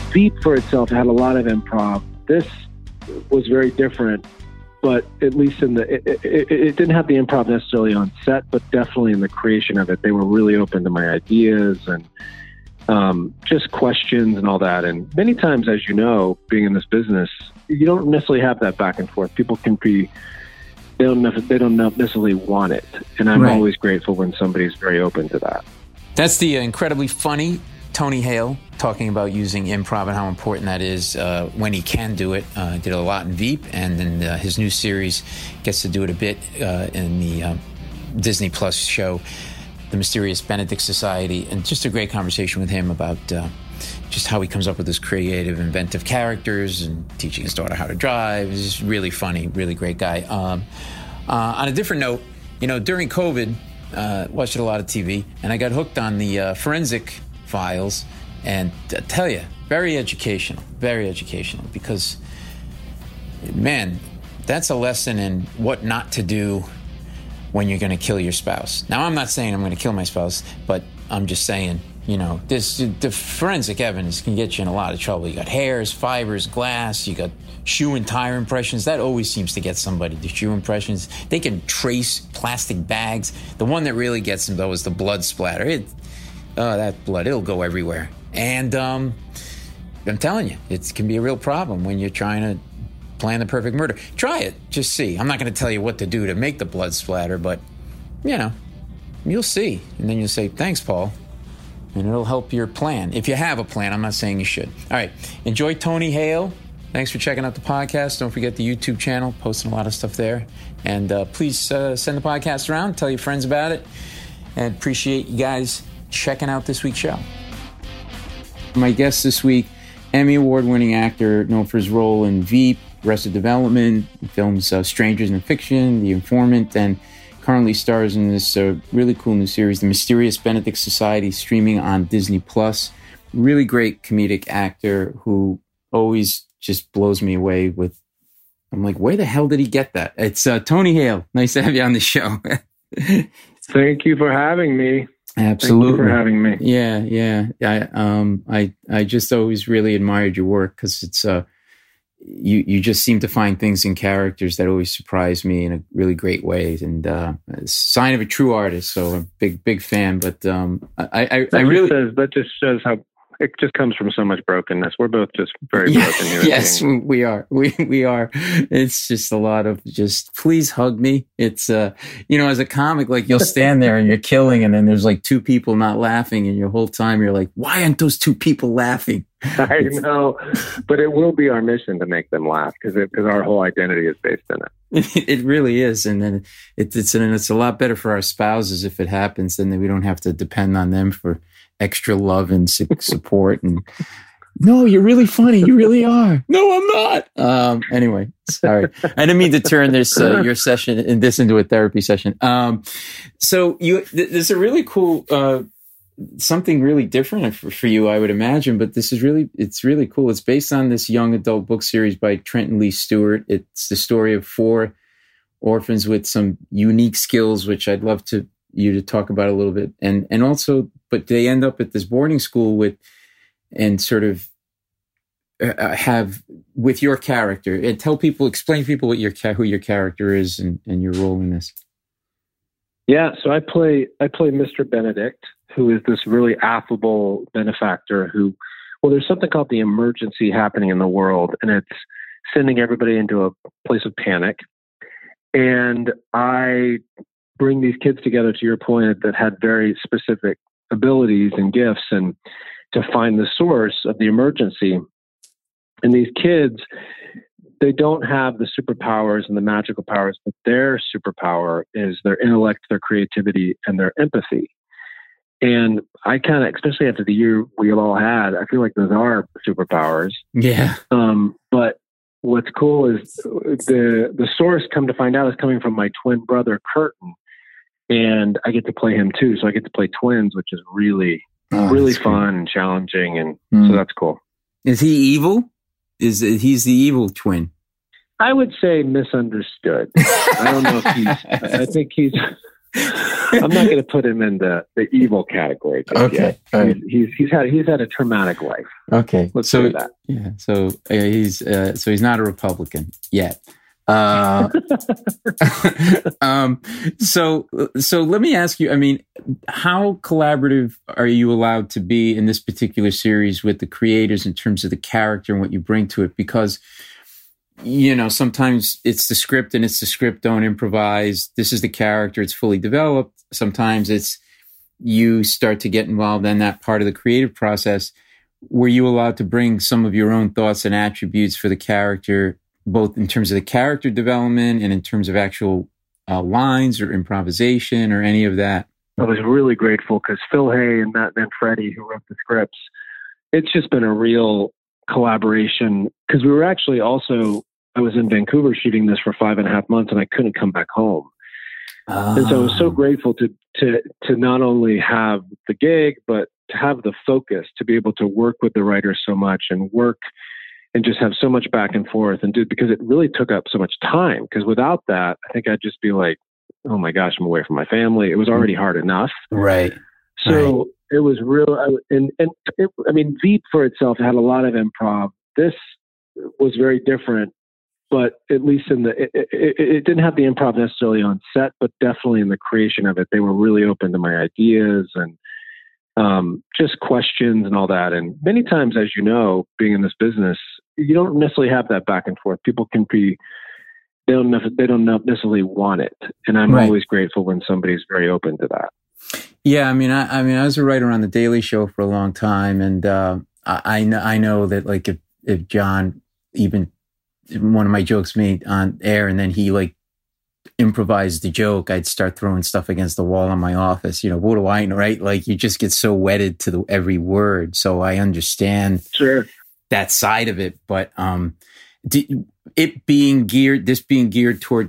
Veep for itself had a lot of improv. This was very different, but at least it didn't have the improv necessarily on set, but definitely in the creation of it. They were really open to my ideas and just questions and all that. And many times, as you know, being in this business, you don't necessarily have that back and forth. People can be, they don't necessarily want it. And I'm always grateful when somebody's very open to that. That's the incredibly funny Tony Hale talking about using improv and how important that is when he can do it. Did a lot in Veep, and then his new series gets to do it a bit in the Disney Plus show, The Mysterious Benedict Society, and just a great conversation with him about just how he comes up with his creative, inventive characters and teaching his daughter how to drive. He's just really funny, really great guy. On a different note, during COVID, watched a lot of TV, and I got hooked on the Forensic Files, and I tell you, very educational, because, man, that's a lesson in what not to do when you're going to kill your spouse. Now, I'm not saying I'm going to kill my spouse, but I'm just saying, the forensic evidence can get you in a lot of trouble. You got hairs, fibers, glass, you got shoe and tire impressions. That always seems to get somebody, the shoe impressions. They can trace plastic bags. The one that really gets them, though, is the blood splatter. That blood, it'll go everywhere. And I'm telling you, it can be a real problem when you're trying to plan the perfect murder. Try it. Just see. I'm not going to tell you what to do to make the blood splatter, but, you'll see. And then you'll say, thanks, Paul. And it'll help your plan. If you have a plan, I'm not saying you should. All right. Enjoy Tony Hale. Thanks for checking out the podcast. Don't forget the YouTube channel, posting a lot of stuff there. And please send the podcast around. Tell your friends about it. And appreciate you guys checking out this week's show. My guest this week, Emmy Award-winning actor known for his role in Veep, Arrested Development, films Strangers in Fiction, The Informant, and currently stars in this really cool new series, The Mysterious Benedict Society, streaming on Disney Plus. Really great comedic actor who always just blows me away with, I'm like, where the hell did he get that? It's Tony Hale. Nice to have you on the show. Thank you for having me. Absolutely. Thank you for having me. Yeah. I just always really admired your work because it's you just seem to find things in characters that always surprise me in a really great way, and a sign of a true artist. So I'm a big fan. But that just shows how it just comes from so much brokenness. We're both just very broken here. Yes, we are. We are. It's just a lot of just, please hug me. It's, as a comic, like you'll stand there and you're killing, and then there's like two people not laughing, and your whole time you're like, why aren't those two people laughing? I know, but it will be our mission to make them laugh because our whole identity is based in it. It really is. And then it's a lot better for our spouses if it happens, then we don't have to depend on them for extra love and support. And no, you're really funny. You really are. No, I'm not. Anyway, sorry. I didn't mean to turn this, your session and this into a therapy session. So there's a really cool, something really different for you, I would imagine, but it's really cool. It's based on this young adult book series by Trenton Lee Stewart. It's the story of 4 orphans with some unique skills, which I'd love you to talk about a little bit. And also, but they end up at this boarding school and sort of have with your character, and explain to people who your character is and your role in this. Yeah. So I play Mr. Benedict, who is this really affable benefactor there's something called the emergency happening in the world, and it's sending everybody into a place of panic. And I bring these kids together, to your point, that had very specific abilities and gifts, and to find the source of the emergency. And these kids, they don't have the superpowers and the magical powers, but their superpower is their intellect, their creativity, and their empathy. And I kind of, especially after the year we all had, I feel like those are superpowers. Yeah. But what's cool is the source, come to find out, is coming from my twin brother, Curtin. And I get to play him too. So I get to play twins, which is really fun and challenging. And so that's cool. Is he evil? He's the evil twin? I would say misunderstood. I don't know if I think he's I'm not going to put him in the evil category. Okay, right. He's had a traumatic life. Okay, let's say that. Yeah, so he's not a Republican yet. So let me ask you. I mean, how collaborative are you allowed to be in this particular series with the creators in terms of the character and what you bring to it? Because sometimes it's the script and it's the script, don't improvise. This is the character, it's fully developed. Sometimes it's you start to get involved in that part of the creative process. Were you allowed to bring some of your own thoughts and attributes for the character, both in terms of the character development and in terms of actual lines or improvisation or any of that? I was really grateful because Phil Hay and Matt Manfredi, who wrote the scripts, it's just been a real collaboration because we were actually I was in Vancouver shooting this for 5.5 months and I couldn't come back home. And so I was so grateful to not only have the gig, but to have the focus to be able to work with the writers so much and work and just have so much back and forth and because it really took up so much time. Because without that, I think I'd just be like, oh my gosh, I'm away from my family. It was already hard enough. Right. So it was real. Veep for itself had a lot of improv. This was very different, but at least it didn't have the improv necessarily on set, but definitely in the creation of it, they were really open to my ideas and just questions and all that. And many times, as you know, being in this business, you don't necessarily have that back and forth. People can be, they don't necessarily want it. And I'm always grateful when somebody's very open to that. Yeah. I mean, I was a writer on The Daily Show for a long time. And, I know that like if John, even one of my jokes made on air and then he like improvised the joke, I'd start throwing stuff against the wall in my office. What do I know, right? Like you just get so wedded to every word. So I understand that side of it. But this being geared toward,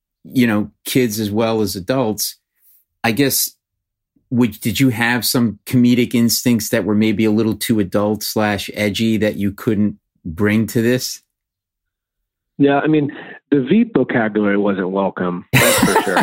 kids as well as adults, I guess, did you have some comedic instincts that were maybe a little too adult / edgy that you couldn't bring to this? Yeah, I mean, the Veep vocabulary wasn't welcome, that's for sure.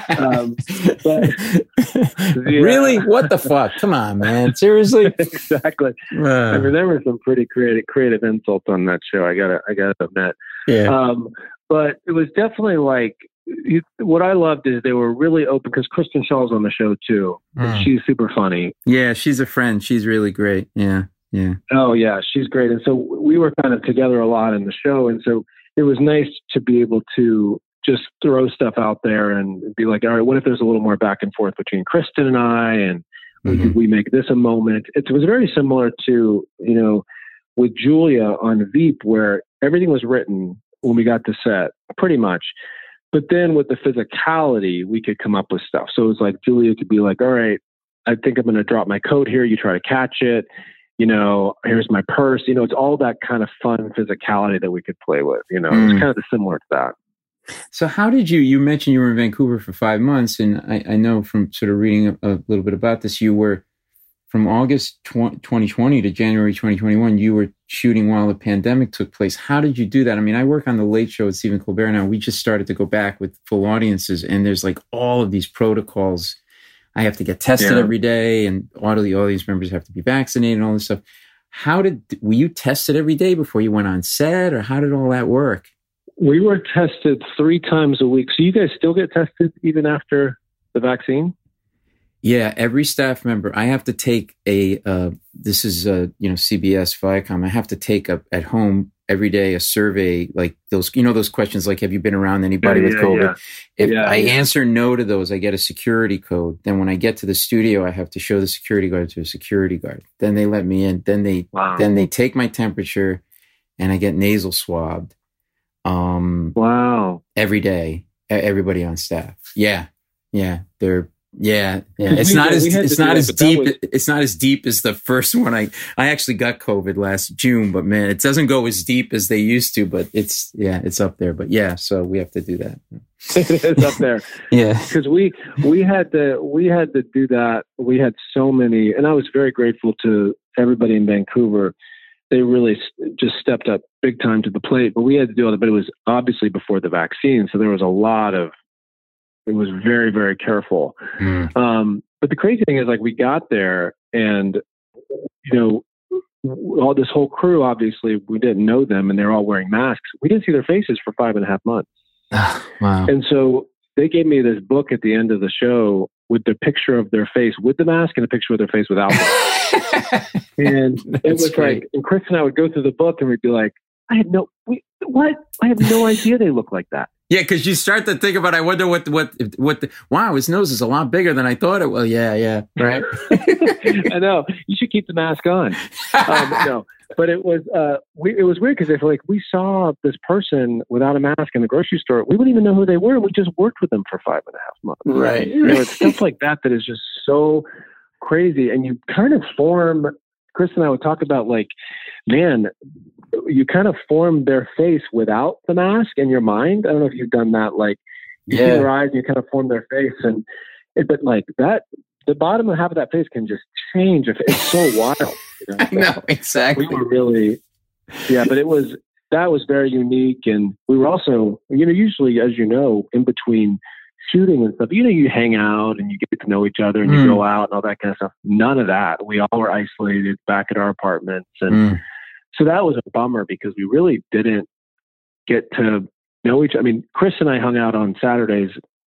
Really? What the fuck? Come on, man. Seriously? Exactly. I mean, there were some pretty creative insults on that show, I gotta admit. Yeah. But it was definitely like, what I loved is they were really open, because Kristen Schall's on the show too. And she's super funny. Yeah, she's a friend. She's really great. Yeah. Yeah. Oh, yeah, she's great. And so we were kind of together a lot in the show. And so it was nice to be able to just throw stuff out there and be like, all right, what if there's a little more back and forth between Kristen and I, and we make this a moment? It was very similar to, with Julia on Veep, where everything was written when we got to set, pretty much. But then with the physicality, we could come up with stuff. So it was like Julia could be like, all right, I think I'm going to drop my coat here. You try to catch it. Here's my purse. It's all that kind of fun physicality that we could play with. It was kind of similar to that. So how did you mentioned you were in Vancouver for 5 months, and I know from sort of reading a little bit about this, you were from August 2020 to January 2021, you were shooting while the pandemic took place. How did you do that? I mean, I work on The Late Show with Stephen Colbert now. We just started to go back with full audiences, and there's like all of these protocols. I have to get tested every day, and all of the audience members have to be vaccinated and all this stuff. Were you tested every day before you went on set, or how did all that work? We were tested 3 times a week. So you guys still get tested even after the vaccine? Yeah, every staff member. I have to take this is CBS Viacom. I have to take at home every day a survey, like those questions like, have you been around anybody with COVID? If I answer no to those, I get a security code. Then when I get to the studio, I have to show the security guard to a security guard. Then they let me in. Then they take my temperature, and I get nasal swabbed. Every day, everybody on staff. Yeah. It's not as deep as the first one. I actually got COVID last June, but man, it doesn't go as deep as they used to, but it's up there. But yeah, so we have to do that. It's up there. Yeah. Because we had to do that. We had so many, and I was very grateful to everybody in Vancouver. They really just stepped up big time to the plate, but we had to do all that. But it was obviously before the vaccine. So there was a lot of very, very careful. But the crazy thing is, like, we got there and, all this whole crew, obviously we didn't know them and they're all wearing masks. We didn't see their faces for 5.5 months. Wow. And so they gave me this book at the end of the show with the picture of their face with the mask and a picture of their face without it. And it was great. Like, and Chris and I would go through the book and we'd be like, I have no idea they look like that. Yeah, because you start to think about, I wonder wow, his nose is a lot bigger than I thought it was. Yeah, right. I know. You should keep the mask on. No, but it was weird because like we saw this person without a mask in the grocery store. We wouldn't even know who they were. We just worked with them for 5.5 months. Right. It's stuff like that is just so crazy. And you kind of form, Chris and I would talk about, like, man, you kind of form their face without the mask in your mind. I don't know if you've done that. Like, you see their eyes, and you kind of form their face, but like that, the bottom of half of that face can just change. It's so wild. I know, exactly. We were really, but that was very unique. And we were also, usually, as you know, in between shooting and stuff, you hang out and you get to know each other and you go out and all that kind of stuff. None of that. We all were isolated back at our apartments. And so that was a bummer because we really didn't get to know each other. I mean, Chris and I hung out on Saturdays.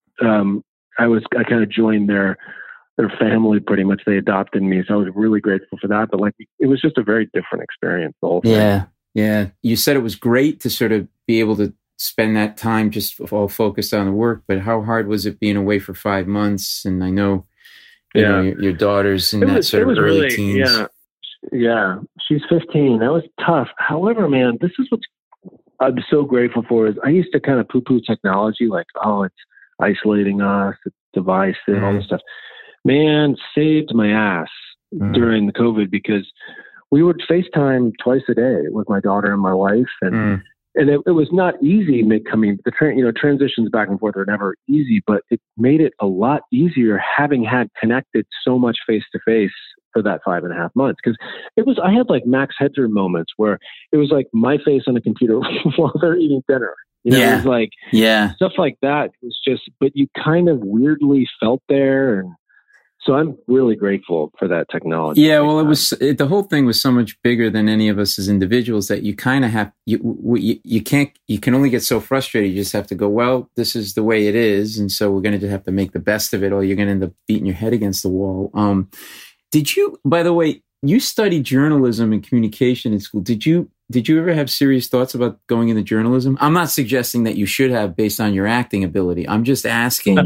I kind of joined their family pretty much. They adopted me. So I was really grateful for that. But like, it was just a very different experience, the whole thing. Yeah. You said it was great to sort of be able to spend that time just all focused on the work, but how hard was it being away for 5 months? And I know, your daughter's in that sort of early teens. Yeah. She's 15. That was tough. However, man, this is what I'm so grateful for is I used to kind of poo-poo technology, like, oh, it's isolating us, it's divisive, all this stuff. Man, saved my ass during the COVID because we would FaceTime twice a day with my daughter and my wife. And it was not easy transitions back and forth are never easy, but it made it a lot easier having had connected so much face to face for that 5.5 months. Cause I had like Max Headroom moments where it was like my face on a computer while they're eating dinner. It was like, stuff like that. It was just, but you kind of weirdly felt there. And so I'm really grateful for that technology. Yeah, well, the whole thing was so much bigger than any of us as individuals that you kind of have, you can only get so frustrated. You just have to go, well, this is the way it is. And so we're going to have to make the best of it, or you're going to end up beating your head against the wall. Did you, by the way, you studied journalism and communication in school. Did you ever have serious thoughts about going into journalism? I'm not suggesting that you should have based on your acting ability. I'm just asking.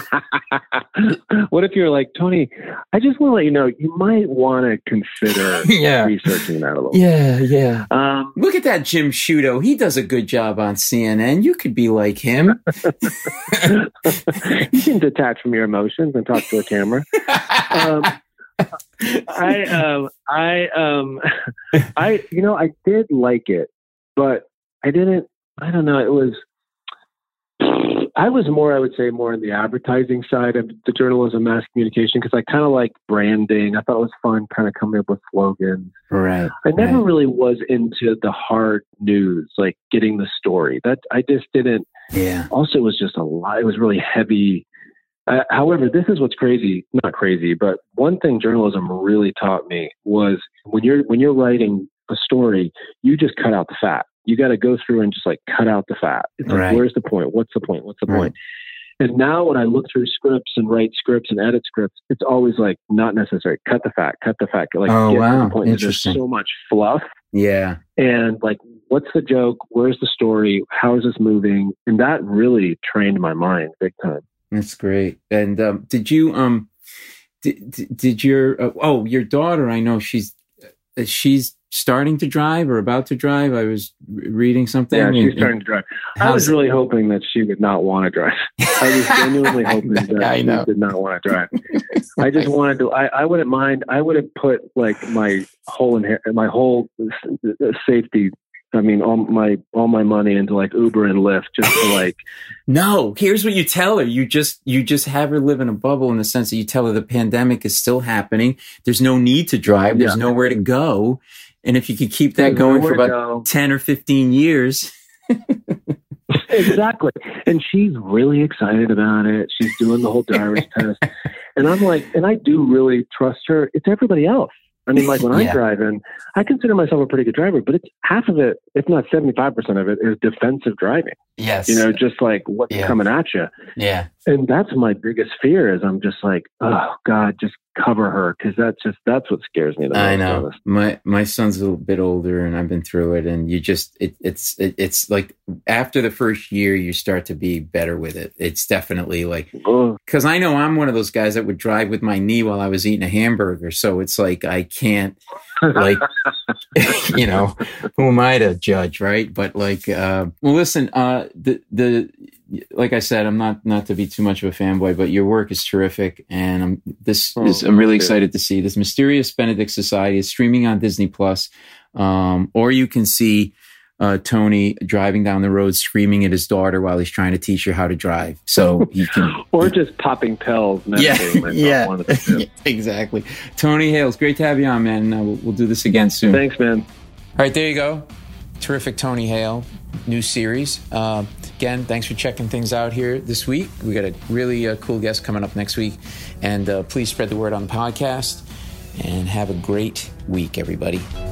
What if you're like, Tony, I just want to let you know, you might want to consider researching that a little bit. Yeah. Look at that Jim Sciutto. He does a good job on CNN. You could be like him. You can detach from your emotions and talk to a camera. I did like it, but I don't know. I was more, I would say, more in the advertising side of the journalism, mass communication, because I kind of like branding. I thought it was fun kind of coming up with slogans. Right. I never really was into the hard news, like getting the story. That I just didn't. Yeah. Also, it was just a lot. It was really heavy. However, this is what's crazy, not crazy, but one thing journalism really taught me was when you're writing a story, you just cut out the fat. You got to go through and just like cut out the fat. It's like, where's the point? What's the point? What's the point? And now when I look through scripts and write scripts and edit scripts, it's always like not necessary. Cut the fat. Like, get to the point. There's so much fluff. Yeah. And like, what's the joke? Where's the story? How is this moving? And that really trained my mind big time. That's great. And did you did your daughter? I know she's starting to drive or about to drive. I was reading something. Yeah, she's starting to drive. I was really hoping that she would not want to drive. I was genuinely hoping that she did not want to drive. I just wanted to. I wouldn't mind. I would have put like my whole safety. I mean, all my money into like Uber and Lyft just to like. No, here's what you tell her. You just have her live in a bubble in the sense that you tell her the pandemic is still happening. There's no need to drive. There's nowhere to go. And if you could keep that going for about 10 or 15 years. Exactly. And she's really excited about it. She's doing the whole driver's test. And I'm like, and I do really trust her. It's everybody else. I mean, like when I'm driving, I consider myself a pretty good driver, but it's half of it, if not 75% of it, is defensive driving. Yes. Just like what's coming at you. Yeah. And that's my biggest fear is I'm just like, oh God, just cover her. Cause that's what scares me the most. I know. My son's a little bit older and I've been through it, and you just, it's like after the first year, you start to be better with it. It's definitely like, cause I know I'm one of those guys that would drive with my knee while I was eating a hamburger. So it's like, I can't like, who am I to judge? Right. But like, well, listen, like I said, I'm not to be too much of a fanboy, but your work is terrific, and I'm really excited to see this Mysterious Benedict Society is streaming on Disney Plus, or you can see Tony driving down the road screaming at his daughter while he's trying to teach her how to drive. So he can, or just popping pills. Yeah, exactly. Tony Hale, it's great to have you on, man. We'll do this again soon. Thanks, man. All right, there you go. Terrific Tony Hale, new series. Again, thanks for checking things out here this week. We got a really cool guest coming up next week. And please spread the word on the podcast. And have a great week, everybody.